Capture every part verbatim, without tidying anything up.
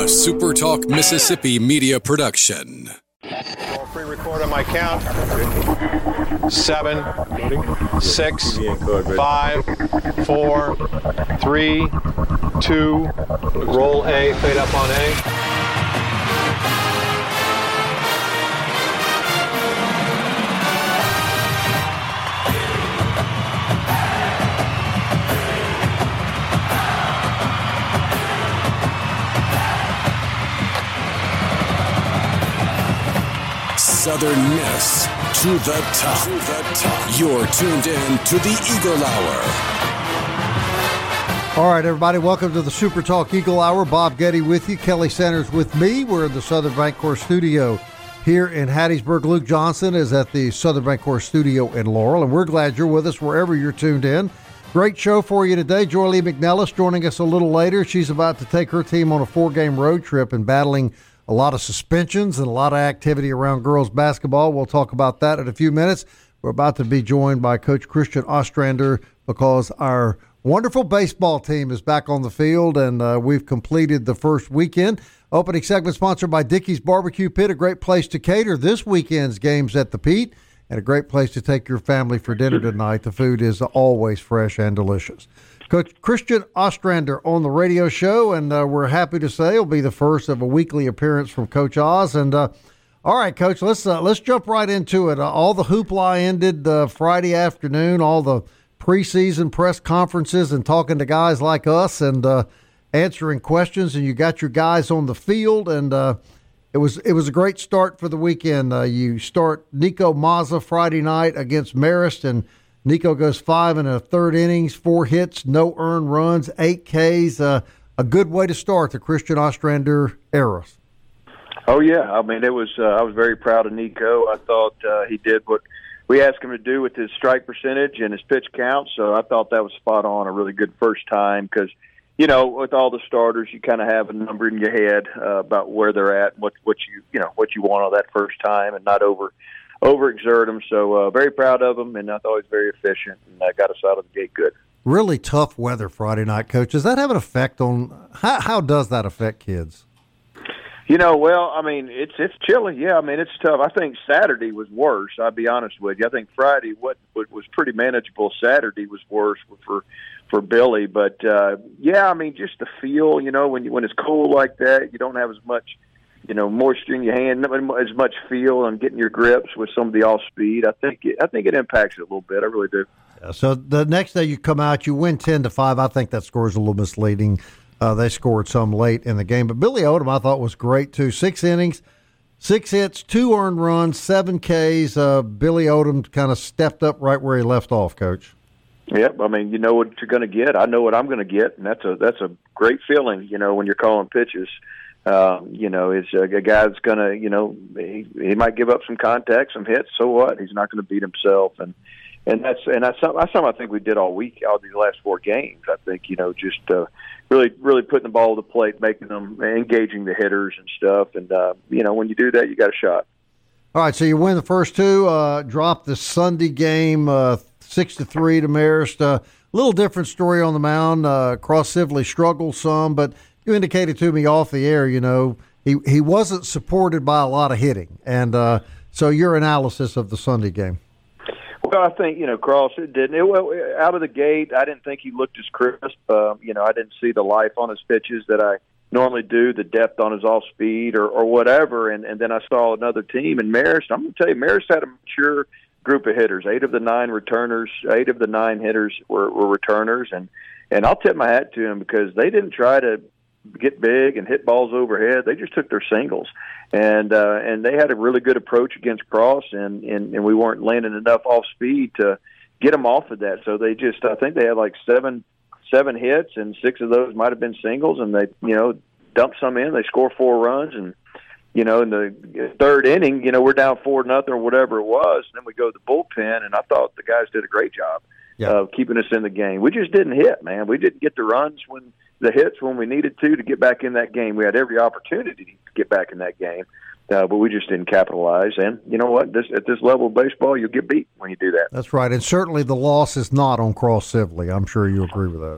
a Super Talk Mississippi media production. Pre-record on my count. Seven, six, five, four, three, two. Roll A, fade up on A. Southern Miss to the top. To the top. You're tuned in to the Eagle Hour. All right, everybody, welcome to the Super Talk Eagle Hour. Bob Getty with you. Kelly Sanders with me. We're in the Southern Bancorp studio here in Hattiesburg. Luke Johnson is at the Southern Bancorp studio in Laurel, and we're glad you're with us wherever you're tuned in. Great show for you today. Joy Lee McNellis joining us a little later. She's about to take her team on a four-game road trip and battling a lot of suspensions and a lot of activity around girls basketball. We'll talk about that in a few minutes. We're about to be joined by Coach Christian Ostrander because our wonderful baseball team is back on the field, and uh, we've completed the first weekend. Opening segment sponsored by Dickey's Barbecue Pit, a great place to cater this weekend's games at the Pete, and a great place to take your family for dinner tonight. The food is always fresh and delicious. Coach Christian Ostrander on the radio show, and uh, we're happy to say it'll be the first of a weekly appearance from Coach Oz. And uh, all right, Coach, let's uh, let's jump right into it. Uh, all the hoopla ended uh, Friday afternoon, all the preseason press conferences and talking to guys like us and uh, answering questions, and you got your guys on the field, and uh, it was it was a great start for the weekend. Uh, you start Nico Mazza Friday night against Marist, and Nico goes five and a third innings, four hits, no earned runs, eight Ks. Uh, a good way to start the Christian Ostrander era. Oh yeah, I mean it was. Uh, I was very proud of Nico. I thought uh, he did what we asked him to do with his strike percentage and his pitch count. So I thought that was spot on. A really good first time because, you know, with all the starters, you kind of have a number in your head uh, about where they're at, what what you you know what you want on that first time, and not over. overexert him. So uh, very proud of him, and I thought he was very efficient, and uh, got us out of the gate good. Really tough weather Friday night, Coach. Does that have an effect on how, how does that affect kids? You know, well, I mean, it's it's chilly. Yeah, I mean, it's tough. I think Saturday was worse. I'll be honest with you. I think Friday, what, what was pretty manageable, Saturday was worse for for Billy. But uh, yeah, I mean, just the feel. You know, when you when it's cold like that, you don't have as much. You know, moisture in your hand, not as much feel on getting your grips with some of the off speed. I think it, I think it impacts it a little bit. I really do. Yeah, so the next day you come out, you win ten to five. I think that score is a little misleading. Uh, they scored some late in the game, but Billy Odom I thought was great too. Six innings, six hits, two earned runs, seven Ks. Uh, Billy Odom kind of stepped up right where he left off, Coach. Yep, I mean, you know what you're going to get. I know what I'm going to get, and that's a that's a great feeling. You know, when you're calling pitches. Um, you know, it's a, a guy that's going to, you know, he, he might give up some contact, some hits. So what? He's not going to beat himself. And, and that's, and that's something, that's something I think we did all week, all these last four games. I think, you know, just, uh, really, really putting the ball to the plate, making them, engaging the hitters and stuff. And, uh, you know, when you do that, you got a shot. All right. So you win the first two, uh, drop the Sunday game, uh, six to three to Marist. A uh, little different story on the mound. Uh, Cross Sibley struggled some, but you indicated to me off the air, you know, he, he wasn't supported by a lot of hitting. And uh, so your analysis of the Sunday game. Well, I think, you know, Cross, it didn't. It, well, out of the gate, I didn't think he looked as crisp. Uh, you know, I didn't see the life on his pitches that I normally do, the depth on his off-speed or, or whatever. And, and then I saw another team in Marist. I'm going to tell you, Marist had a mature group of hitters. Eight of the nine returners, eight of the nine hitters were, were returners. And, and I'll tip my hat to them because they didn't try to get big and hit balls overhead. They just took their singles, and uh, and they had a really good approach against Cross, and, and, and we weren't landing enough off speed to get them off of that. So they just, I think they had like seven seven hits, and six of those might have been singles, and they, you know, dumped some in. They score four runs, and you know, in the third inning, you know, we're down four nothing or whatever it was, and then we go to the bullpen, and I thought the guys did a great job yeah. of keeping us in the game. We just didn't hit, man. We didn't get the runs when. The hits when we needed to to get back in that game. We had every opportunity to get back in that game, uh, but we just didn't capitalize. And you know what? This, at this level of baseball, you'll get beat when you do that. That's right. And certainly the loss is not on Cross Sibley. I'm sure you agree with that.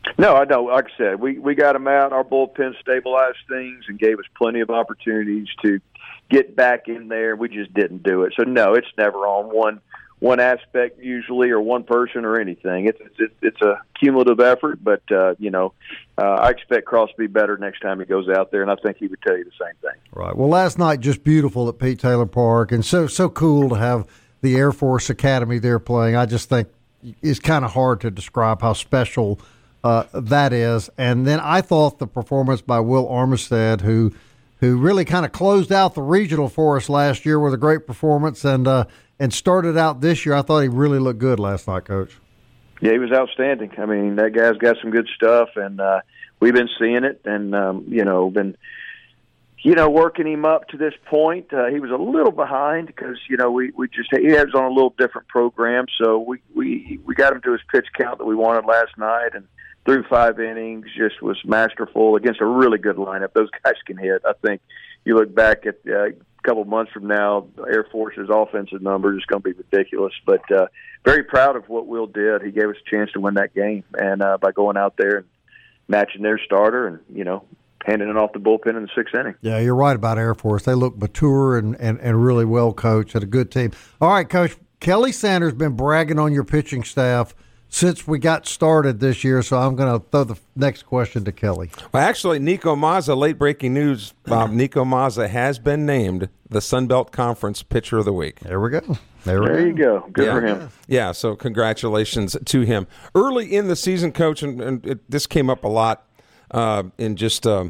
No, I know. Like I said, we, we got them out. Our bullpen stabilized things and gave us plenty of opportunities to get back in there. We just didn't do it. So, no, it's never on one one aspect usually or one person or anything. It's it's, it's a cumulative effort, but, uh, you know, uh, I expect Cross to be better next time he goes out there, and I think he would tell you the same thing. Right. Well, last night, just beautiful at Pete Taylor Park, and so so cool to have the Air Force Academy there playing. I just think it's kind of hard to describe how special uh, that is. And then I thought the performance by Will Armistead, who who really kind of closed out the regional for us last year with a great performance, and uh, and started out this year. I thought he really looked good last night, Coach. Yeah, he was outstanding. I mean, that guy's got some good stuff, and uh, we've been seeing it, and um, you know, been you know working him up to this point. Uh, he was a little behind because you know we, we just he was on a little different program, so we, we we got him to his pitch count that we wanted last night, and through five innings, just was masterful against a really good lineup. Those guys can hit. I think you look back at uh, a couple of months from now, Air Force's offensive numbers is going to be ridiculous. But uh, very proud of what Will did. He gave us a chance to win that game, and uh, by going out there and matching their starter and, you know, handing it off the bullpen in the sixth inning. Yeah, you're right about Air Force. They look mature and, and, and really well coached, and a good team. All right, Coach, Kelly Sanders been bragging on your pitching staff since we got started this year, so I'm going to throw the next question to Kelly. Well, actually, Nico Mazza, late breaking news, Bob, Nico Mazza has been named the Sun Belt Conference Pitcher of the Week. There we go. There, we there go. you go. Good yeah. for him. Yeah, so congratulations to him. Early in the season, Coach, and, and it, this came up a lot uh, in just uh,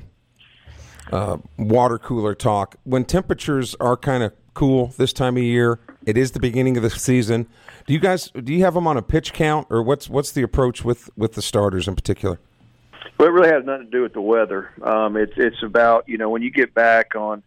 uh, water cooler talk, when temperatures are kind of cool this time of year, it is the beginning of the season. Do you guys do you have them on a pitch count, or what's what's the approach with, with the starters in particular? Well, it really has nothing to do with the weather. Um, it's it's about you know when you get back on,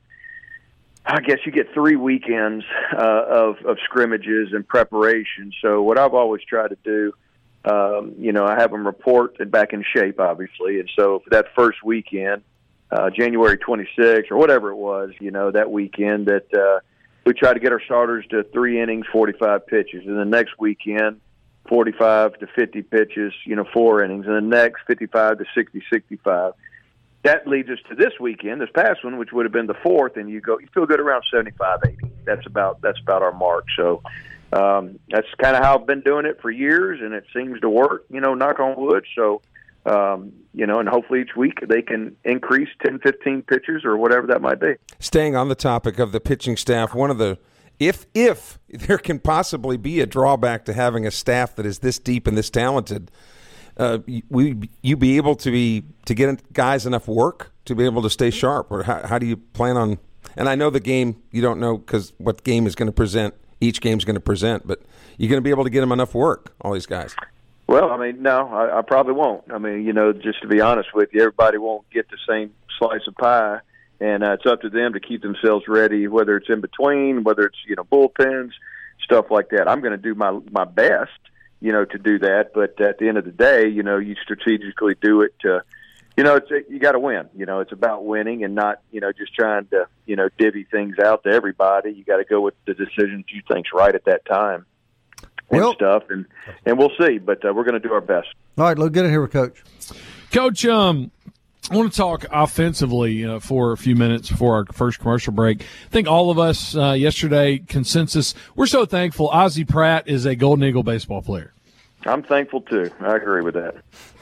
I guess you get three weekends uh, of of scrimmages and preparation. So what I've always tried to do, um, you know, I have them report and back in shape, obviously, and so for that first weekend, uh, January twenty-sixth or whatever it was, you know, that weekend that. Uh, We try to get our starters to three innings, forty-five pitches. And the next weekend, forty-five to fifty pitches, you know, four innings. And the next, fifty-five to sixty, sixty-five. That leads us to this weekend, this past one, which would have been the fourth, and you go, you feel good around seventy-five, eighty. That's about that's about our mark. So um, that's kind of how I've been doing it for years, and it seems to work, you know, knock on wood. So, um, you know, and hopefully each week they can increase ten, fifteen pitches or whatever that might be. Staying on the topic of the pitching staff, one of the if if there can possibly be a drawback to having a staff that is this deep and this talented, uh, we you be able to be to get guys enough work to be able to stay sharp, or how, how do you plan on? And I know the game you don't know because what game is going to present. Each game's going to present, but you're going to be able to get them enough work. All these guys. Well, I mean, no, I, I probably won't. I mean, you know, just to be honest with you, everybody won't get the same slice of pie, and uh, it's up to them to keep themselves ready, whether it's in between, whether it's, you know, bullpens, stuff like that. I'm going to do my my best, you know, to do that, but at the end of the day, you know, you strategically do it to, you know, it's you got to win. You know, it's about winning and not, you know, just trying to, you know, divvy things out to everybody. You got to go with the decisions you think's right at that time. And well, stuff, and, and we'll see, but uh, we're going to do our best. All right, let's get in here with Coach. Coach, um, I want to talk offensively uh, for a few minutes before our first commercial break. I think all of us uh, yesterday, consensus, we're so thankful Ozzie Pratt is a Golden Eagle baseball player. I'm thankful, too. I agree with that.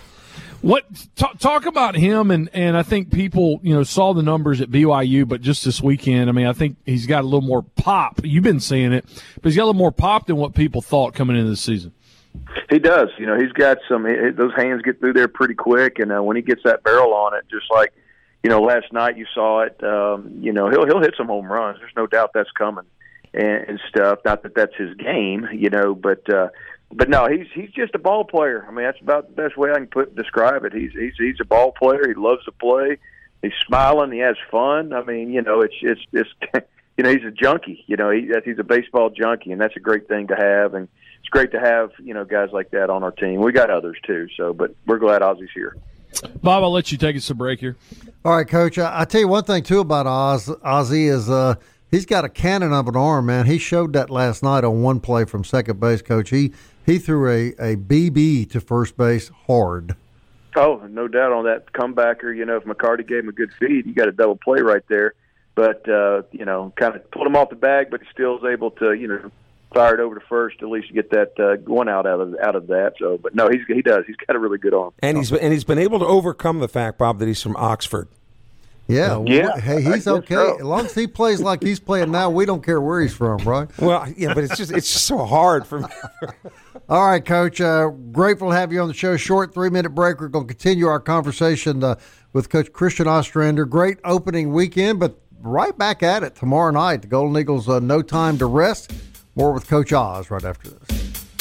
What talk, talk about him, and, and I think people, you know, saw the numbers at B Y U, but just this weekend, I mean, I think he's got a little more pop. You've been seeing it, but he's got a little more pop than what people thought coming into the season. He does. You know, he's got some – those hands get through there pretty quick, and uh, when he gets that barrel on it, just like, you know, last night you saw it, um, you know, he'll he'll hit some home runs. There's no doubt that's coming and, and stuff. Not that that's his game, you know, but uh, – But no, he's he's just a ball player. I mean, that's about the best way I can put describe it. He's he's he's a ball player. He loves to play. He's smiling. He has fun. I mean, you know, it's it's it's you know, he's a junkie. You know, he he's a baseball junkie, and that's a great thing to have. And it's great to have, you know, guys like that on our team. We got others too. So, but we're glad Ozzie's here. Bob, I'll let you take us a break here. All right, Coach. I, I tell you one thing too about Oz. Ozzie is uh, he's got a cannon of an arm, man. He showed that last night on one play from second base, Coach. He He threw a, a B B to first base hard. Oh, no doubt on that comebacker. You know, if McCarty gave him a good feed, you got a double play right there. But, uh, you know, kind of pulled him off the bag, but he still is able to, you know, fire it over to first to at least get that uh, one out out of out of that. So, but no, he's he does. He's got a really good arm. And he's and he's been able to overcome the fact, Bob, that he's from Oxford. Yeah, yeah. Hey, he's okay so. as long as he plays like he's playing now. We don't care where he's from, right? Well, yeah, but it's just it's just so hard for me. All right, Coach. Uh, grateful to have you on the show. Short three minute break. We're going to continue our conversation uh, with Coach Christian Ostrander. Great opening weekend, but right back at it tomorrow night. The Golden Eagles, uh, no time to rest. More with Coach Oz right after this.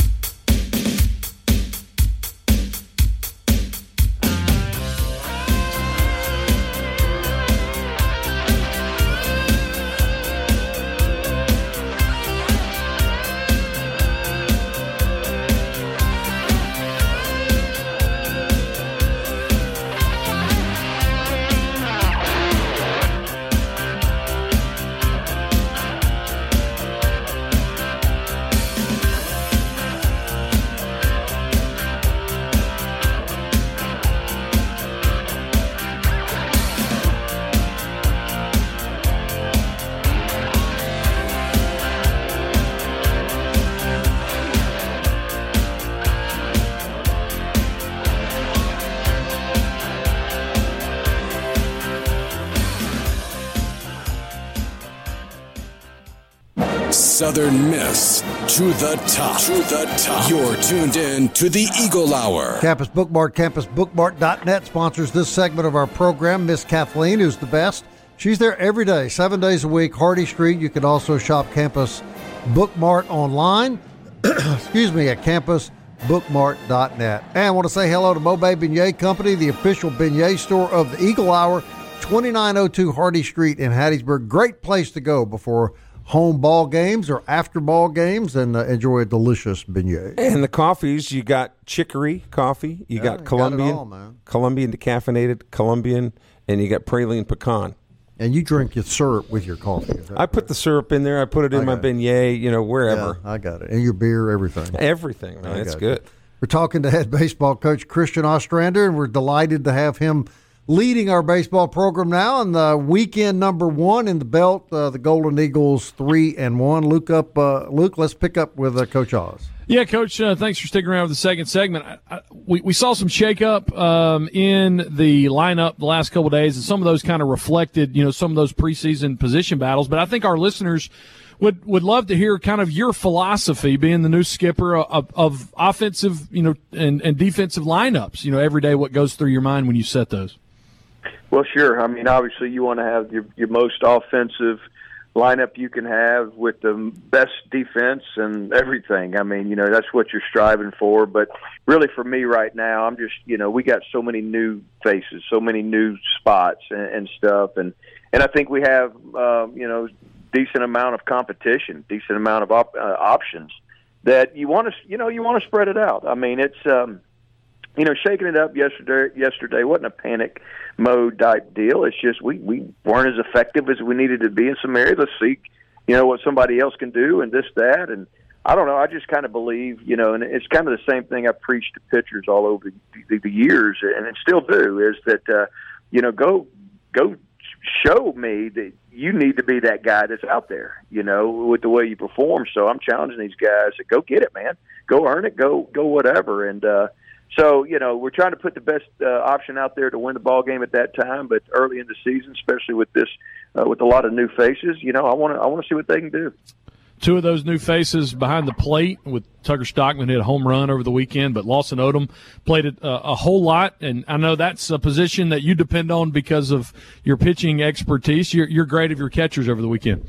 Southern Miss to the top. To the top. You're tuned in to the Eagle Hour. Campus Bookmart, campus bookmart dot net sponsors this segment of our program. Miss Kathleen, who's the best. She's there every day, seven days a week, Hardy Street. You can also shop Campus Bookmart online. Excuse me, at campus bookmart dot net. And I want to say hello to Mobay Beignet Company, the official beignet store of the Eagle Hour, twenty-nine oh two Hardy Street in Hattiesburg. Great place to go before home ball games or after ball games, and uh, enjoy a delicious beignet. And the coffees, you got chicory coffee, you Yeah, got you Colombian, got it all, man. Colombian decaffeinated, Colombian, and you got praline pecan. And you drink your syrup with your coffee. Is that I put the syrup in there. I put it in I my got it. beignet, you know, wherever. Yeah, I got it. And your beer, everything. Everything, man. I It's got good. it. We're talking to head baseball coach Christian Ostrander, and we're delighted to have him leading our baseball program now in the weekend number one in the belt. Uh, the Golden Eagles three and one. Luke up, uh, Luke. Let's pick up with uh, Coach Oz. Yeah, Coach, uh, thanks for sticking around with the second segment. I, I, we, we saw some shakeup um, in the lineup the last couple of days, and some of those kind of reflected, you know, some of those preseason position battles. But I think our listeners would would love to hear kind of your philosophy, being the new skipper, of, of offensive, you know, and, and defensive lineups. You know, every day, what goes through your mind when you set those? Well, sure. I mean, obviously, you want to have your, your most offensive lineup you can have with the best defense and everything. I mean, you know, that's what you're striving for. But really, for me right now, I'm just, you know, we got so many new faces, so many new spots and, and stuff, and and I think we have, um, you know, decent amount of competition, decent amount of op- uh, options that you want to, you know, you want to spread it out. I mean, it's. Um, You know, shaking it up yesterday yesterday wasn't a panic mode type deal. It's just we, we weren't as effective as we needed to be in some areas. Let's see, you know, what somebody else can do and this, that. And I don't know. I just kind of believe, you know, and it's kind of the same thing I preached to pitchers all over the, the, the years, and it still do, is that, uh, you know, go go show me that you need to be that guy that's out there, you know, with the way you perform. So I'm challenging these guys to go get it, man. Go earn it. Go, go whatever. And, uh, So, you know, we're trying to put the best uh, option out there to win the ball game at that time. But early in the season, especially with this, uh, with a lot of new faces, you know, I want to I want to see what they can do. Two of those new faces behind the plate, with Tucker Stockman hit a home run over the weekend, but Lawson Odom played it uh, a whole lot. And I know that's a position that you depend on because of your pitching expertise. Your, your grade of your catchers over the weekend.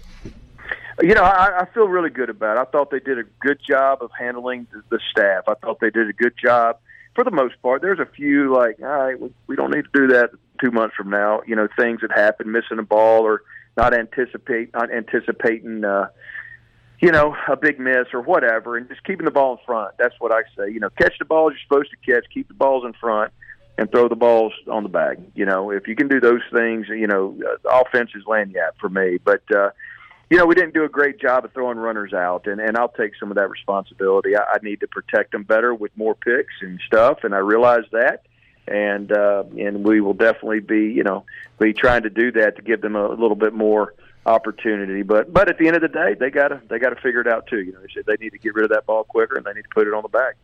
You know, I, I feel really good about it. I thought they did a good job of handling the, the staff. I thought they did a good job. For the most part, there's a few like, all right, we, we don't need to do that two months from now. You know, things that happen, missing a ball or not anticipate, not anticipating, uh, you know, a big miss or whatever, and just keeping the ball in front. That's what I say. You know, catch the balls you're supposed to catch, keep the balls in front, and throw the balls on the bag. You know, if you can do those things, you know, uh, offense is lanyard for me. But, uh, you know, we didn't do a great job of throwing runners out, and, and I'll take some of that responsibility. I, I need to protect them better with more picks and stuff, and I realize that. and uh, and we will definitely be, you know, be trying to do that to give them a little bit more opportunity. But but at the end of the day, they gotta they gotta figure it out too. You know, they said they need to get rid of that ball quicker, and they need to put it on the back.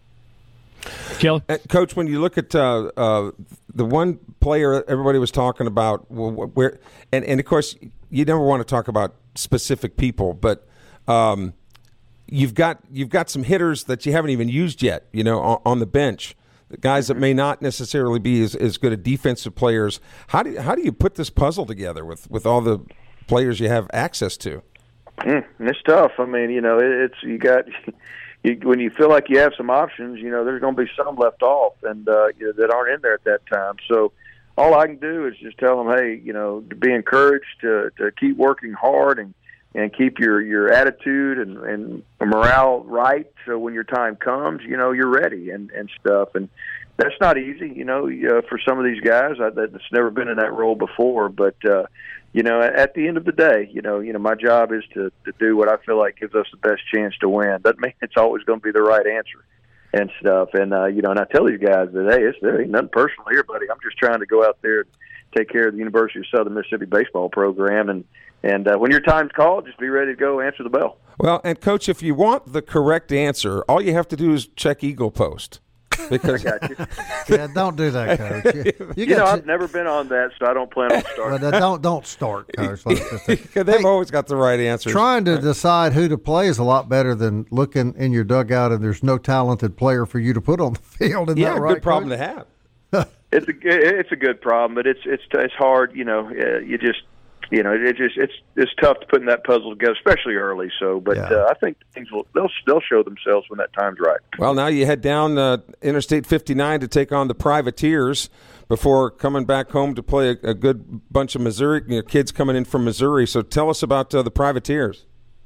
Kelly? Uh, Coach, when you look at uh, uh, the one player everybody was talking about, well, where and, and of course you never want to talk about specific people, but um, you've got you've got some hitters that you haven't even used yet, you know, on, on the bench. The guys that may not necessarily be as, as good at defensive players. How do how do you put this puzzle together with, with all the players you have access to? Mm, it's tough. I mean, you know, it, it's you got. You, when you feel like you have some options, you know, there's going to be some left off and uh, you know, that aren't in there at that time. So all I can do is just tell them, hey, you know, to be encouraged to, to keep working hard and, and keep your, your attitude and, and morale right. So when your time comes, you know, you're ready and, and stuff. And that's not easy, you know, uh, for some of these guys I, that's never been in that role before. But, uh, you know, at the end of the day, you know, you know, my job is to, to do what I feel like gives us the best chance to win. Doesn't mean it's always going to be the right answer and stuff. And, uh, you know, and I tell these guys that, hey, it's, there ain't nothing personal here, buddy. I'm just trying to go out there and take care of the University of Southern Mississippi baseball program. And, and uh, when your time's called, just be ready to go answer the bell. Well, and, Coach, if you want the correct answer, all you have to do is check Eagle Post. Because I got you. Yeah, don't do that, Coach. You, You, you know, got I've never been on that, so I don't plan on starting. Well, don't don't start, Coach. Let's just say- they've Hey, always got the right answers. Trying to decide who to play is a lot better than looking in your dugout and there's no talented player for you to put on the field. Isn't yeah, that right, good problem Coach? to have. It's a it's a good problem, but it's it's it's hard. You know, uh, you just you know it just it's it's tough to put in that puzzle together, especially early. So, but Yeah. uh, I think things will they'll they'll show themselves when that time's right. Well, now you head down uh, Interstate fifty-nine to take on the Privateers before coming back home to play a, a good bunch of Missouri you know, kids coming in from Missouri. So tell us about uh, the Privateers.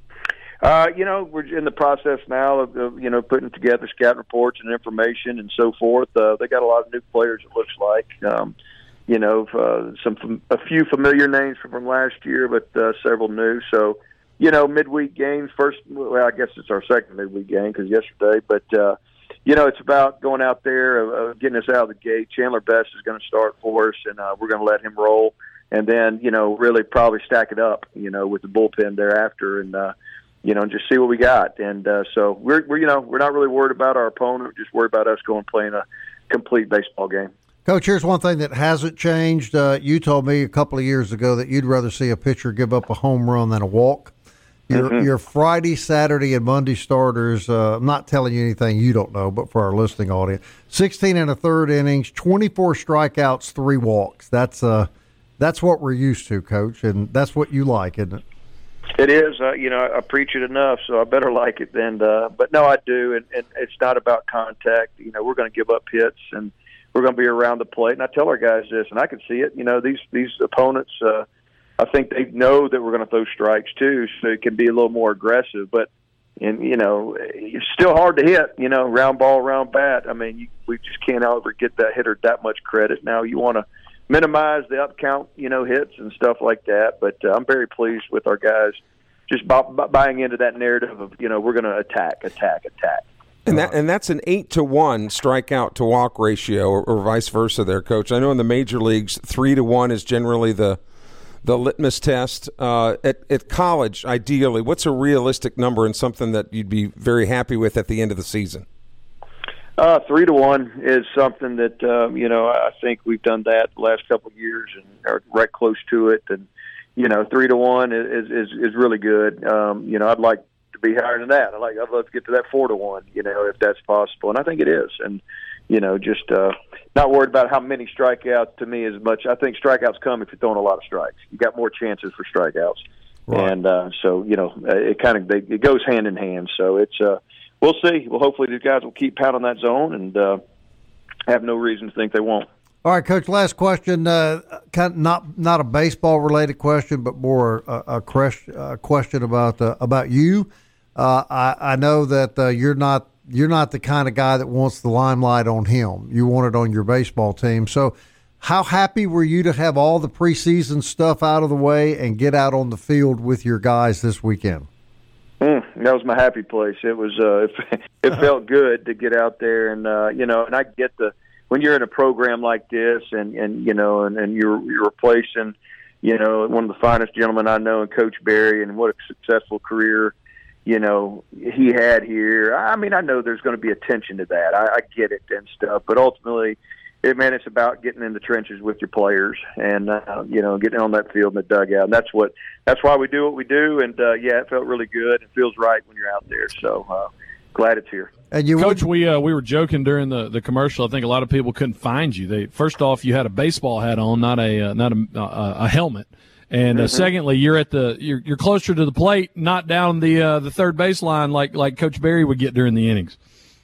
Uh, you know, we're in the process now of, of you know putting together scouting reports and information and so forth. Uh, they got a lot of new players. It looks like. Um, You know, uh, some a few familiar names from, from last year, but uh, several new. So, you know, midweek games. First, well, I guess it's our second midweek game because yesterday. But uh, you know, it's about going out there, uh, getting us out of the gate. Chandler Best is going to start for us, and uh, we're going to let him roll, and then you know, really probably stack it up, you know, with the bullpen thereafter, and uh, you know, just see what we got. And uh, so we're, we're, you know, we're not really worried about our opponent. We're just worried about us going playing a complete baseball game. Coach, here's one thing that hasn't changed. Uh, you told me a couple of years ago that you'd rather see a pitcher give up a home run than a walk. Your, Mm-hmm. your Friday, Saturday, and Monday starters, uh, I'm not telling you anything you don't know, but for our listening audience, sixteen and a third innings, twenty-four strikeouts, three walks. That's uh, that's what we're used to, Coach, and that's what you like, isn't it? It is. Uh, you know, I, I preach it enough, so I better like it. And uh, but no, I do, and, and it's not about contact. You know, we're going to give up hits, and we're going to be around the plate. And I tell our guys this, and I can see it. You know, these these opponents, uh, I think they know that we're going to throw strikes too, so it can be a little more aggressive. But and you know, it's still hard to hit. You know, round ball, round bat. I mean, you, we just can't ever get that hitter that much credit. Now you want to minimize the up count, you know, hits and stuff like that. But uh, I'm very pleased with our guys just bu- bu- buying into that narrative of, you know, we're going to attack, attack, attack. And that and that's an eight to one strikeout to walk ratio, or, or vice versa. There, Coach. I know in the major leagues, three to one is generally the the litmus test. Uh, at at college, ideally, what's a realistic number and something that you'd be very happy with at the end of the season? Uh, three to one is something that um, you know I think we've done that the last couple of years and are right close to it. And you know, three to one is is is really good. Um, you know, I'd like to be higher than that. I like I'd love to get to that four to one, you know, if that's possible, and I think it is. And you know, just uh, not worried about how many strikeouts to me as much. I think strikeouts come if you're throwing a lot of strikes. You got more chances for strikeouts, right. And uh, so you know, it kind of it goes hand in hand. So it's uh, we'll see. Well, hopefully these guys will keep pounding that zone, and uh, have no reason to think they won't. All right, Coach, last question, uh, kind of not not a baseball-related question, but more a, a, question, a question about uh, about you. Uh, I, I know that uh, you're not you're not the kind of guy that wants the limelight on him. You want it on your baseball team. So how happy were you to have all the preseason stuff out of the way and get out on the field with your guys this weekend? Mm, that was my happy place. It was uh, it, it felt good to get out there, and uh, you know, and I get the when you're in a program like this, and, and you know, and, and you're you're replacing, you know, one of the finest gentlemen I know in Coach Berry, and what a successful career, you know, he had here. I mean, I know there's going to be attention to that. I, I get it and stuff, but ultimately, it, man, it's about getting in the trenches with your players, and uh, you know, getting on that field in the dugout. And that's what that's why we do what we do. And uh, yeah, it felt really good. It feels right when you're out there. So uh, glad it's here. And you Coach, we uh, we were joking during the, the commercial. I think a lot of people couldn't find you. They first off, you had a baseball hat on, not a uh, not a, uh, a helmet. And uh, mm-hmm. secondly, you're at the you're, you're closer to the plate, not down the uh, the third baseline like like Coach Berry would get during the innings.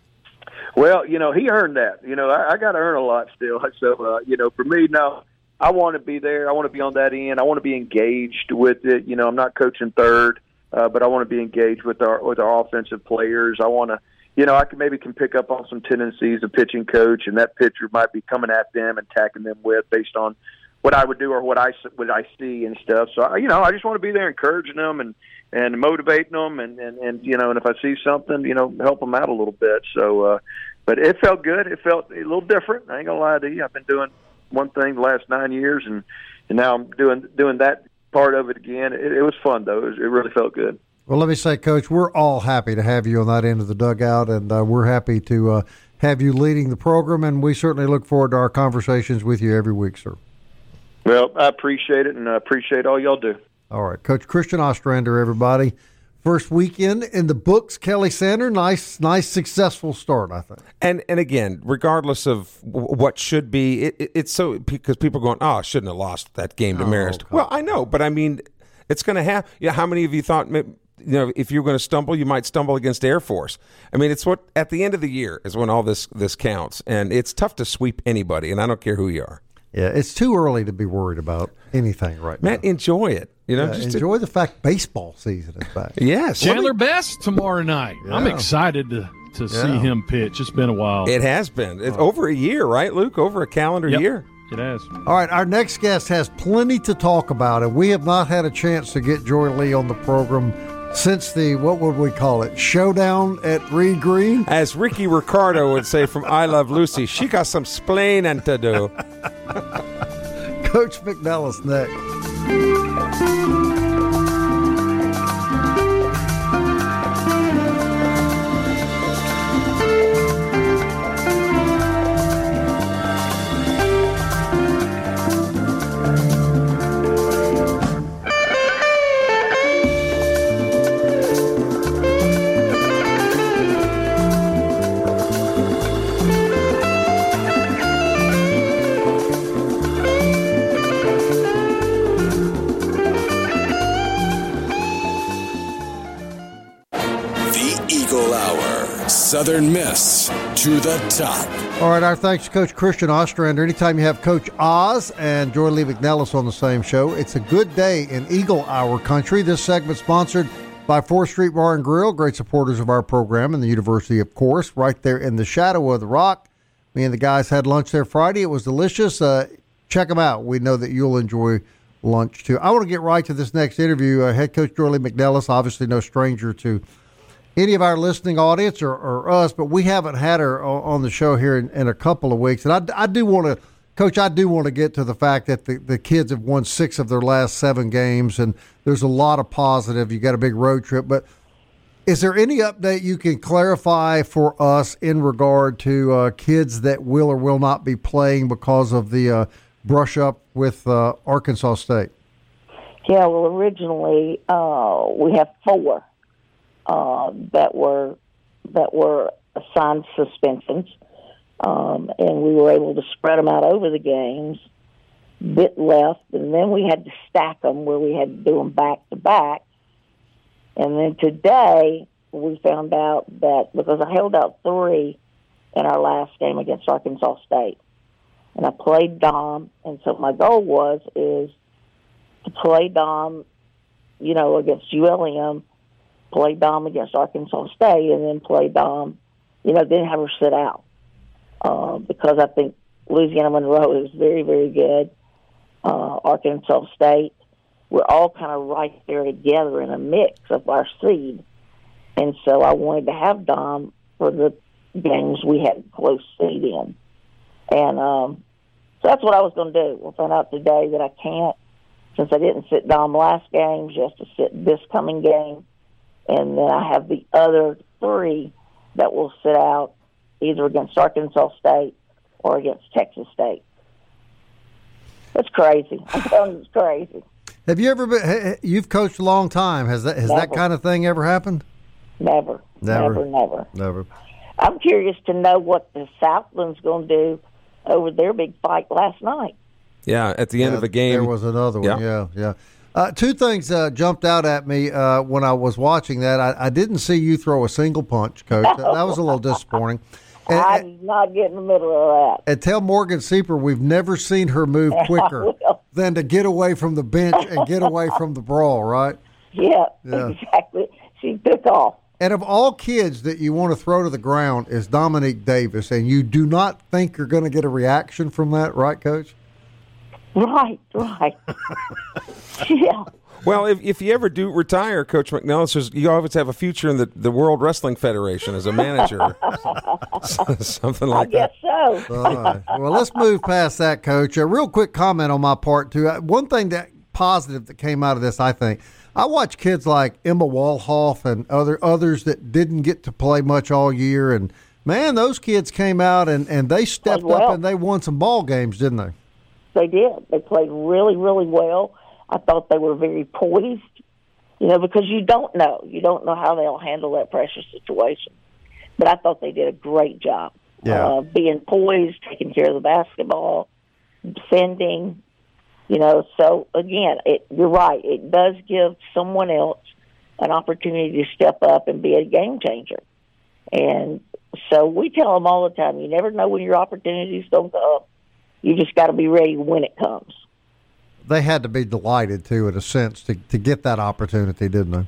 Well, you know, he earned that. You know, I, I got to earn a lot still. So, uh, you know, for me, no, I want to be there. I want to be on that end. I want to be engaged with it. You know, I'm not coaching third, uh, but I want to be engaged with our with our offensive players. I want to, you know, I can maybe can pick up on some tendencies of pitching coach, and that pitcher might be coming at them and attacking them with based on what I would do or what I what I see and stuff. So, you know, I just want to be there encouraging them and, and motivating them, and, and, and, you know, and if I see something, you know, help them out a little bit. So, uh, but it felt good. It felt a little different. I ain't gonna lie to you. I've been doing one thing the last nine years, and, and now I'm doing doing that part of it again. It, it was fun, though. It, was, it really felt good. Well, let me say, Coach, we're all happy to have you on that end of the dugout, and uh, we're happy to uh, have you leading the program, and we certainly look forward to our conversations with you every week, sir. Well, I appreciate it, and I appreciate all y'all do. All right. Coach Christian Ostrander, everybody. First weekend in the books, Kelly Sander. Nice, nice, successful start, I think. And and again, regardless of w- what should be, it, it, it's so because people are going, oh, I shouldn't have lost that game to oh, Marist. okay. Well, I know, but I mean, it's going to happen. Yeah, how many of you thought, you know, if you're going to stumble, you might stumble against Air Force? I mean, it's what at the end of the year is when all this this counts, and it's tough to sweep anybody, and I don't care who you are. Yeah, it's too early to be worried about anything right Man, now. Man, enjoy it. You know, yeah, just enjoy to, the fact baseball season is back. Yes. Chandler Best tomorrow night. Yeah. I'm excited to, to see Yeah. him pitch. It's been a while. It has been. It's over a year, right, Luke? Over a calendar Yep. year. It has. All right, our next guest has plenty to talk about, and we have not had a chance to get Joy Lee on the program since the, what would we call it, showdown at Reed Green? As Ricky Ricardo would say from I Love Lucy, she got some splaining to do. Coach McNellis next. Southern Miss to the top. All right, our thanks to Coach Christian Ostrander. Anytime you have Coach Oz and Joy Lee McNellis on the same show, it's a good day in Eagle Hour country. This segment sponsored by fourth Street Bar and Grill, great supporters of our program and the university, of course, right there in the shadow of the rock. Me and the guys had lunch there Friday. It was delicious. Uh, check them out. We know that you'll enjoy lunch, too. I want to get right to this next interview. Uh, head coach Joy Lee McNellis, obviously no stranger to any of our listening audience or, or us, but we haven't had her on the show here in, in a couple of weeks. And I, I do want to, Coach, I do want to get to the fact that the, the kids have won six of their last seven games, and there's a lot of positive. You got a big road trip. But is there any update you can clarify for us in regard to uh, kids that will or will not be playing because of the uh, brush up with uh, Arkansas State? Yeah, well, originally uh, we have four. Uh, that were that were assigned suspensions, um, and we were able to spread them out over the games. Bit left, and then we had to stack them where we had to do them back to back. And then today we found out that because I held out three in our last game against Arkansas State, and I played Dom, and so my goal was is to play Dom, you know, against U L M. Play Dom against Arkansas State, and then play Dom, you know, then have her sit out. Uh, because I think Louisiana Monroe is very, very good. Uh, Arkansas State, we're all kind of right there together in a mix of our seed. And so I wanted to have Dom for the games we had close seed in. And um, so that's what I was going to do. We'll find out today that I can't, since I didn't sit Dom last game, just to sit this coming game. And then I have the other three that will sit out either against Arkansas State or against Texas State. That's crazy. I'm telling you, it's crazy. Have you ever been? You've coached a long time. Has that has Never. that kind of thing ever happened? Never, Never. never, never. Never. I'm curious to know what the Southland's going to do over their big fight last night. Yeah, at the end Yeah, of the game. there was another one. Yeah, yeah. yeah. Uh, two things uh, jumped out at me uh, when I was watching that. I, I didn't see you throw a single punch, Coach. That, that was a little disappointing. And, I and, did not get in the middle of that. and tell Morgan Sieper we've never seen her move quicker than to get away from the bench and get away from the brawl, right? Yeah, Yeah. exactly. She took off. And of all kids that you want to throw to the ground is Dominique Davis, and you do not think you're going to get a reaction from that, right, Coach? Right, right. Yeah. Well, if, if you ever do retire, Coach McNeil says you always have a future in the, the World Wrestling Federation as a manager. Something I like guess that. so. All right. Well, let's move past that, Coach. A real quick comment on my part, too. Uh, One thing that positive that came out of this, I think, I watch kids like Emma Walhoff and other others that didn't get to play much all year, and, man, those kids came out and, and they stepped well. up and they won some ball games, didn't they? They did. They played really, really well. I thought they were very poised, you know, because you don't know. You don't know how they'll handle that pressure situation. But I thought they did a great job. Yeah. Uh, being poised, taking care of the basketball, defending, you know. So, again, it, you're right. It does give someone else an opportunity to step up and be a game changer. And so we tell them all the time, you never know when your opportunities don't come. You just got to be ready when it comes. They had to be delighted, too, in a sense, to, to get that opportunity, didn't they?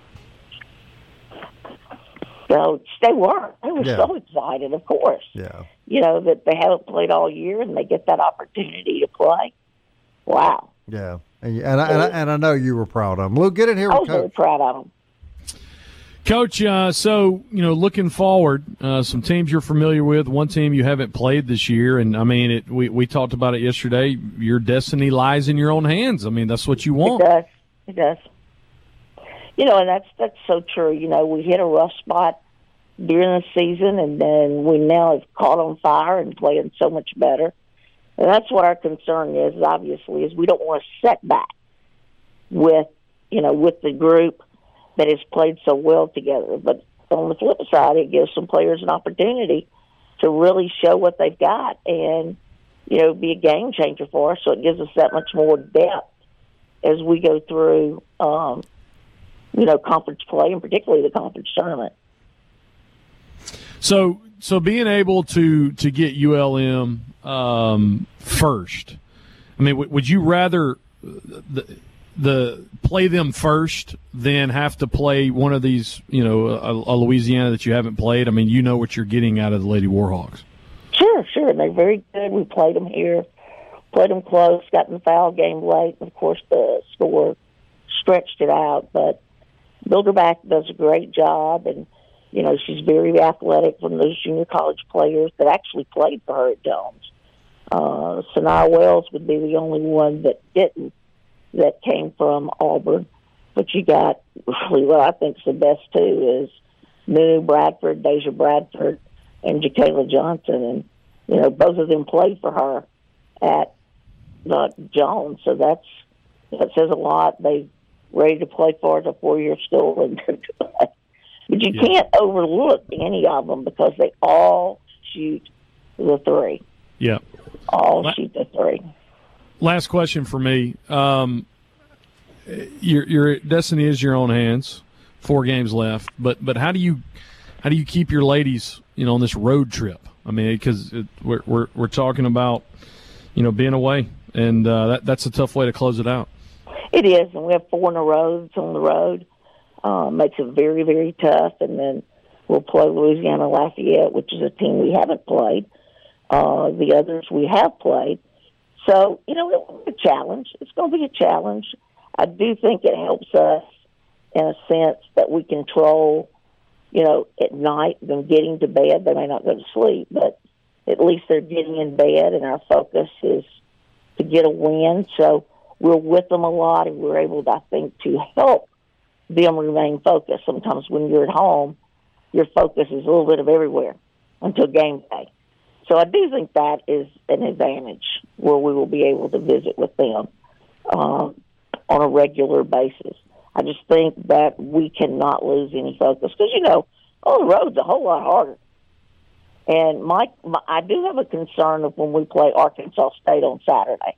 So they were. They were Yeah. so excited, of course. Yeah. You know, that they haven't played all year and they get that opportunity to play. Wow. Yeah. And, and, I, and, I, and I know you were proud of them. Luke, get in here I with was very Coach. proud of them. Coach, uh, so, you know, looking forward, uh, some teams you're familiar with, one team you haven't played this year, and, I mean, it, we, we talked about it yesterday. Your destiny lies in your own hands. I mean, that's what you want. It does. It does. You know, and that's that's so true. You know, we hit a rough spot during the season, and then we now have caught on fire and playing so much better. And that's what our concern is, obviously, is we don't want to set back with, you know, with the group that has played so well together. But on the flip side, it gives some players an opportunity to really show what they've got and, you know, be a game changer for us. So it gives us that much more depth as we go through, um, you know, conference play and particularly the conference tournament. So, so being able to, to get U L M um, first, I mean, w- would you rather the, the play them first than have to play one of these, you know, a, a Louisiana that you haven't played? I mean, you know what you're getting out of the Lady Warhawks. Sure, sure. And they're very good. We played them here, played them close, got in the foul game late. And of course, the score stretched it out. But Bilderback does a great job, and, you know, she's very athletic from those junior college players that actually played for her at Jones. Uh, Sanaa Wells would be the only one that didn't, that came from Auburn. But you got really what I think is the best, too, is Nunu Bradford, Deja Bradford, and Jacayla Johnson. And, you know, both of them played for her at uh, Jones. So that's that says a lot. They ready to play for it, a four-year school. And but you Yeah. can't overlook any of them because they all shoot the three. Yeah. All La- shoot the three. Last question for me. Um, your your destiny is your own hands. Four games left, but but how do you how do you keep your ladies, you know, on this road trip? I mean, because we're we're we're talking about, you know, being away, and uh, that that's a tough way to close it out. It is, and we have four in a row that's on the road. Uh, makes it very, very tough, and then we'll play Louisiana Lafayette, which is a team we haven't played. Uh, the others we have played. So, you know, it will be a challenge. It's going to be a challenge. I do think it helps us in a sense that we control, you know, at night them getting to bed. They may not go to sleep, but at least they're getting in bed, and our focus is to get a win. So we're with them a lot, and we're able, to, I think, to help them remain focused. Sometimes when you're at home, your focus is a little bit of everywhere until game day. So I do think that is an advantage where we will be able to visit with them um, on a regular basis. I just think that we cannot lose any focus because, you know, on the road's a whole lot harder. And my, my, I do have a concern of when we play Arkansas State on Saturday.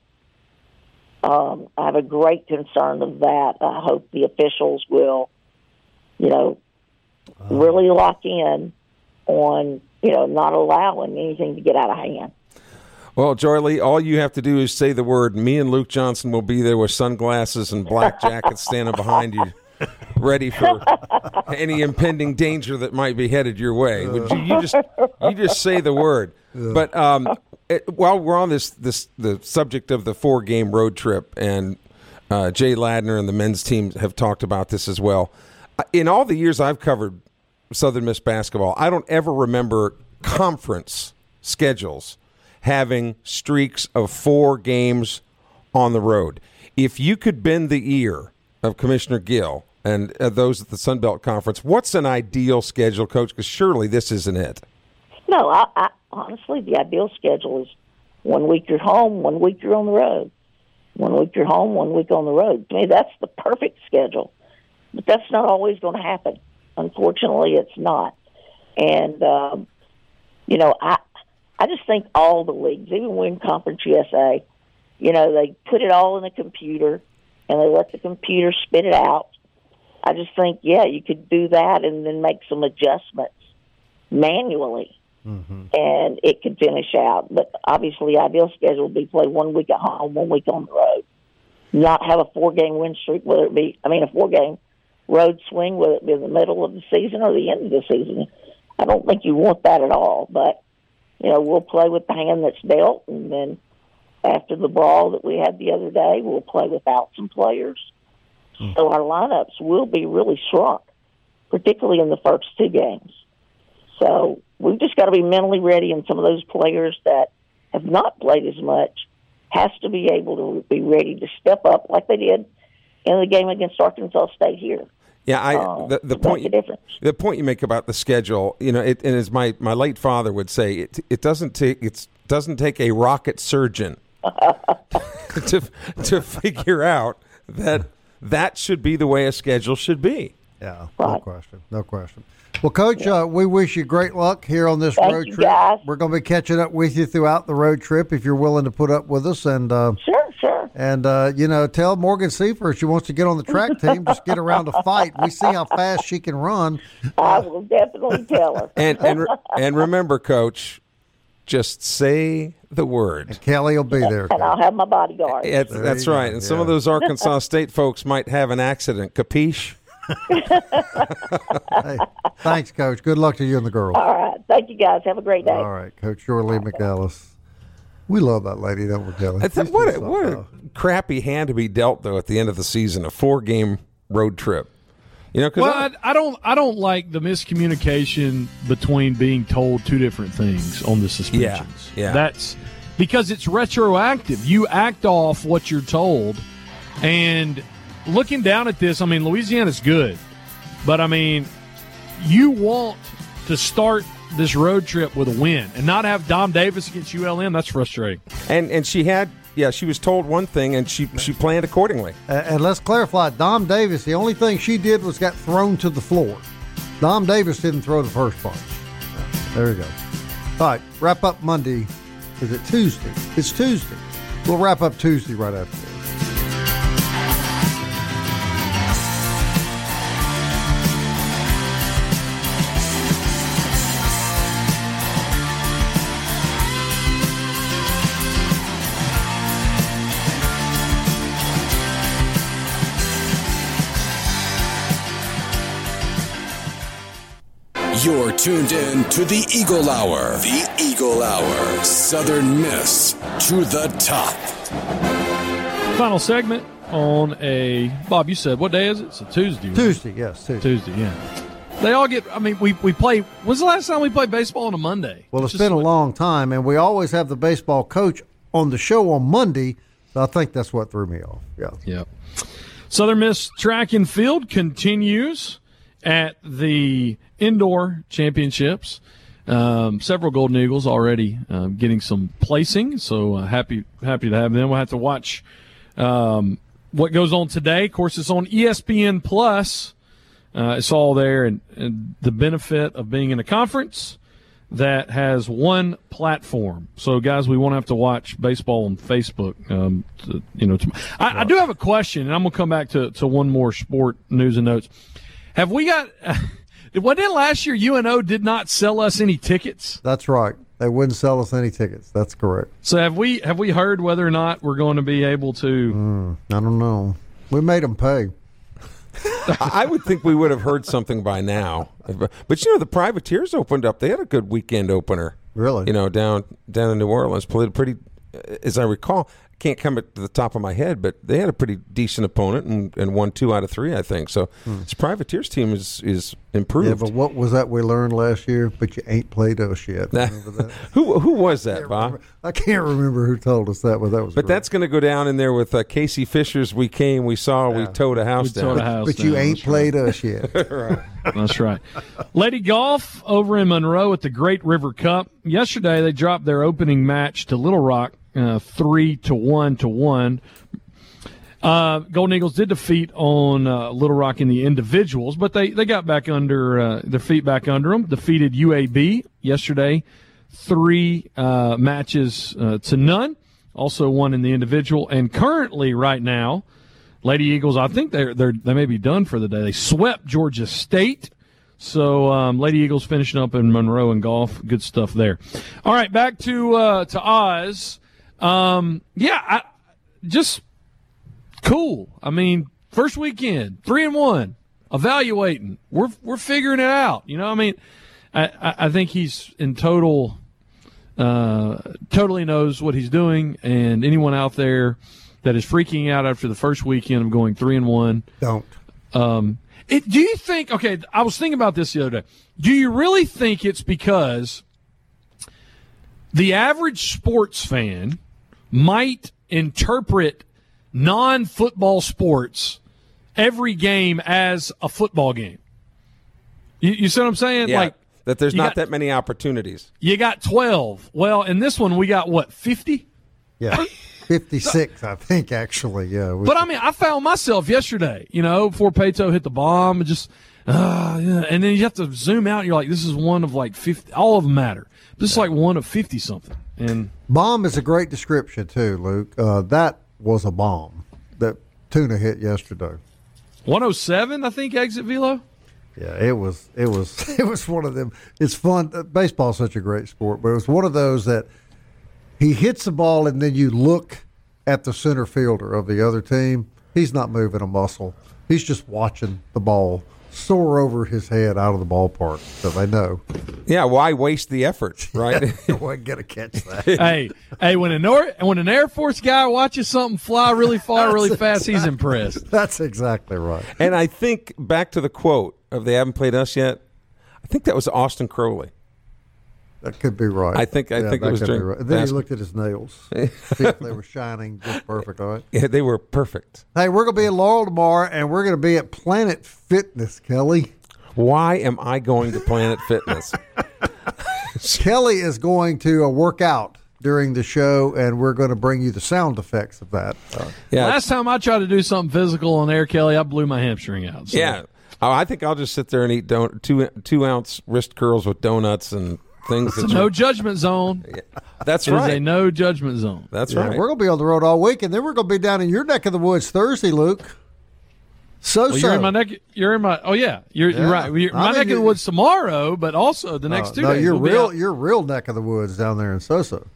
Um, I have a great concern of that. I hope the officials will, you know, uh, really lock in on, you know, not allowing anything to get out of hand. Well, Joy Lee, all you have to do is say the word. Me and Luke Johnson will be there with sunglasses and black jackets standing behind you, ready for any impending danger that might be headed your way. Would you, you just you just say the word? But um, it, while we're on this this the subject of the four game road trip, and uh, Jay Ladner and the men's team have talked about this as well. In all the years I've covered Southern Miss basketball, I don't ever remember conference schedules having streaks of four games on the road. If you could bend the ear of Commissioner Gill and uh, those at the Sun Belt Conference, what's an ideal schedule, Coach? Because surely this isn't it. No, I, I, honestly, the ideal schedule is one week you're home, one week you're on the road. One week you're home, one week on the road. To me, that's the perfect schedule. But that's not always going to happen. Unfortunately, it's not. And, um, you know, I I just think all the leagues, even Win Conference U S A, you know, they put it all in the computer and they let the computer spit it out. I just think, yeah, you could do that and then make some adjustments manually, mm-hmm. and it could finish out. But obviously, ideal schedule would be play one week at home, one week on the road. Not have a four-game win streak, whether it be, I mean, a four-game road swing, whether it be in the middle of the season or the end of the season. I don't think you want that at all, but you know, we'll play with the hand that's dealt, and then after the brawl that we had the other day, we'll play without some players. Mm. So our lineups will be really shrunk, particularly in the first two games. So we've just got to be mentally ready, and some of those players that have not played as much has to be able to be ready to step up like they did in the game against Arkansas State here. Yeah, I uh, the, the point you, the point you make about the schedule, you know, it, and as my, my late father would say, it it doesn't take it doesn't take a rocket surgeon to to figure out that that should be the way a schedule should be. Yeah, no right. question, no question. Well, Coach, yeah. uh, we wish you great luck here on this Thank road you, trip. Guys. We're going to be catching up with you throughout the road trip if you're willing to put up with us. And uh, sure, sure. And uh, you know, tell Morgan Seifert she wants to get on the track team. Just get around to fight. We see how fast she can run. I will definitely tell her. And and and remember, Coach, just say the word. And Kelly will be there. And I'll have my bodyguard. That's, that's right. And yeah. Some of those Arkansas State folks might have an accident. Capiche? Hey, thanks, Coach. Good luck to you and the girls. All right. Thank you, guys. Have a great day. All right. Coach Joy Lee McAllis. We love that lady, don't we, Kelly? Th- what a, what a crappy hand to be dealt, though, at the end of the season, a four-game road trip. You know, well, I, I don't, I don't like the miscommunication between being told two different things on the suspensions. Yeah, yeah. That's because it's retroactive. You act off what you're told, and looking down at this, I mean, Louisiana's good, but I mean, you want to start this road trip with a win and not have Dom Davis against U L M. That's frustrating. And and she had, yeah, she was told one thing, and she she planned accordingly. Uh, and let's clarify, Dom Davis, the only thing she did was got thrown to the floor. Dom Davis didn't throw the first punch. There you go. All right, wrap up Monday. Is it Tuesday? It's Tuesday. We'll wrap up Tuesday right after this. You're tuned in to the Eagle Hour. The Eagle Hour. Southern Miss to the top. Final segment on a, Bob, you said, what day is it? It's a Tuesday. Right? Tuesday, yes. Tuesday. Tuesday, yeah. They all get. I mean, we we play. When's the last time we played baseball on a Monday? Well, it's been a long time, and we always have the baseball coach on the show on Monday. So I think that's what threw me off. Yeah. Yeah. Southern Miss track and field continues at the indoor championships. Um, several Golden Eagles already uh, getting some placing, so uh, happy happy to have them. We'll have to watch um, what goes on today. Of course, it's on E S P N Plus. Uh, it's all there, and, and the benefit of being in a conference that has one platform. So, guys, we won't have to watch baseball on Facebook. Um, to, you know, to, I, I do have a question, and I'm going to come back to, to one more sport news and notes. Have we got – wasn't it last year U N O did not sell us any tickets? That's right. They wouldn't sell us any tickets. That's correct. So have we have we heard whether or not we're going to be able to mm, – I don't know. We made them pay. I would think we would have heard something by now. But, you know, the Privateers opened up. They had a good weekend opener. Really? You know, down down in New Orleans. Played pretty, as I recall, I can't come to the top of my head, but they had a pretty decent opponent and, and won two out of three, I think. So hmm. this Privateers team is, is improved. Yeah, but what was that we learned last year? But you ain't played us yet. Remember that? who who was that, Bob? Remember. I can't remember who told us that, but that was But great. that's going to go down in there with uh, Casey Fisher's We Came, We Saw, yeah. We Towed a House we down. Towed a house but down. you ain't That's played right. us yet. Right. That's right. Lady Golf over in Monroe at the Great River Cup. Yesterday they dropped their opening match to Little Rock, uh, three to one to one. Uh, Golden Eagles did defeat on uh, Little Rock in the individuals, but they, they got back under uh, their feet back under them. Defeated U A B yesterday, three uh, matches uh, to none. Also won in the individual, and currently right now, Lady Eagles, I think they're they they may be done for the day. They swept Georgia State. So um, Lady Eagles finishing up in Monroe and golf. Good stuff there. All right, back to uh, to Oz. Um, yeah, I, just cool. I mean, first weekend, three and one, evaluating. We're we're figuring it out. You know, I mean, I, I, I think he's in total, uh, totally knows what he's doing. And anyone out there that is freaking out after the first weekend of going three and one, don't. Um, It, do you think, okay, I was thinking about this the other day. Do you really think it's because the average sports fan might interpret non-football sports every game as a football game? You, you see what I'm saying? Yeah, like that there's not got, that many opportunities. You got twelve. Well, in this one, we got, what, fifty? Yeah. fifty-six, I think, actually, yeah. But, I mean, I found myself yesterday, you know, before Pato hit the bomb, and just, uh, yeah. and then you have to zoom out, and you're like, this is one of, like, fifty. All of them matter. This is like one of fifty-something. And bomb is a great description, too, Luke. Uh, that was a bomb that Tuna hit yesterday. one oh seven, I think, exit velo? Yeah, it was, it was, it was one of them. It's fun. Baseball's such a great sport, but it was one of those that he hits the ball, and then you look at the center fielder of the other team. He's not moving a muscle. He's just watching the ball soar over his head out of the ballpark, so they know. Yeah, why waste the effort, right? You wasn't going to catch that. hey, hey, when an, Air, when an Air Force guy watches something fly really far, really fast, exactly, he's impressed. That's exactly right. And I think, back to the quote of "They haven't played us yet," I think that was Austin Crowley. That could be right. I think I yeah, think it was during. Right. Then he looked at his nails, see if they were shining just perfect. All right. Yeah, they were perfect. Hey, we're going to be in Laurel tomorrow, and we're going to be at Planet Fitness, Kelly. Why am I going to Planet Fitness? Kelly is going to uh, work out during the show, and we're going to bring you the sound effects of that. Uh, yeah. Last time I tried to do something physical on air, Kelly, I blew my hamstring out. So. Yeah. Oh, I think I'll just sit there and eat don- two two ounce wrist curls with donuts and things. It's a no judgment zone. Yeah, that's it right. It's a no judgment zone. That's yeah, right. We're going to be on the road all week, and then we're going to be down in your neck of the woods Thursday, Luke. So, well, so. You're in my neck. You're in my. Oh yeah, you're, yeah. you're right. You're, my neck of the woods tomorrow, but also the next uh, two no, days. you're we'll real. You're real neck of the woods down there in Soso.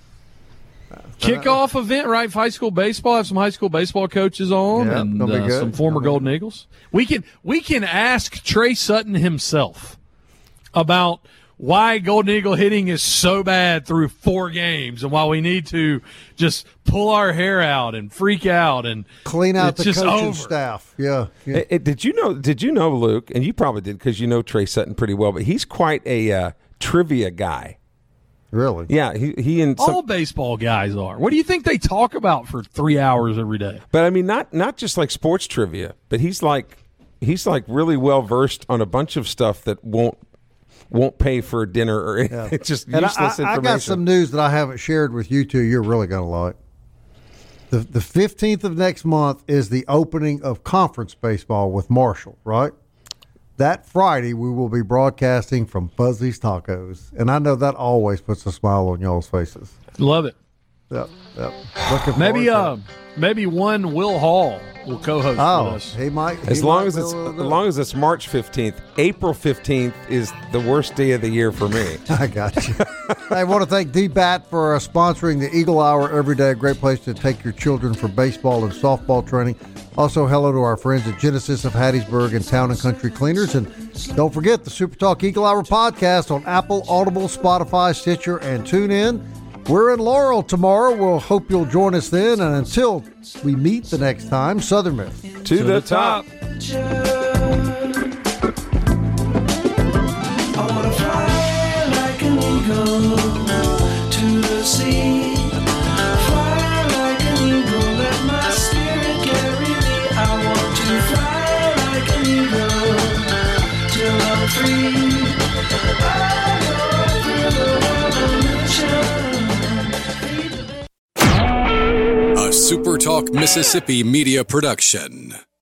Kickoff event, right? For high school baseball. Have some high school baseball coaches on, yeah, and uh, some former gonna Golden Eagles. We can we can ask Trey Sutton himself about why Golden Eagle hitting is so bad through four games and why we need to just pull our hair out and freak out and clean out the just coaching over. staff. Yeah. yeah. Hey, did you know? Did you know, Luke? And you probably did because you know Trey Sutton pretty well. But he's quite a uh, trivia guy. Really? Yeah. He he and some, all baseball guys are. What do you think they talk about for three hours every day? But I mean, not not just like sports trivia, but he's like he's like really well versed on a bunch of stuff that won't. Won't pay for dinner or Yeah. it's just And useless I, I, information. I got some news that I haven't shared with you two. You're really going to like. The the fifteenth of next month is the opening of conference baseball with Marshall, right? That Friday we will be broadcasting from Fuzzy's Tacos, and I know that always puts a smile on y'all's faces. Love it. Yep, yep. Looking Maybe forward to uh, maybe one Will Hall will co-host Oh, with us. he might. he As long might as be it's able as to do it. long as it's March fifteenth, April fifteenth is the worst day of the year for me. I got you. I want to thank D-Bat for uh, sponsoring the Eagle Hour every day. A great place to take your children for baseball and softball training. Also, hello to our friends at Genesis of Hattiesburg and Town and Country Cleaners. And don't forget the Super Talk Eagle Hour podcast on Apple, Audible, Spotify, Stitcher, and TuneIn. We're in Laurel tomorrow. We'll hope you'll join us then. And until we meet the next time, Southern Miss. To, the, top. I wanna fly like an eagle to the sea. Fly like an eagle, let my spirit carry me. I want to fly like an eagle till I'm free. I go through the revolution. A SuperTalk Mississippi media production.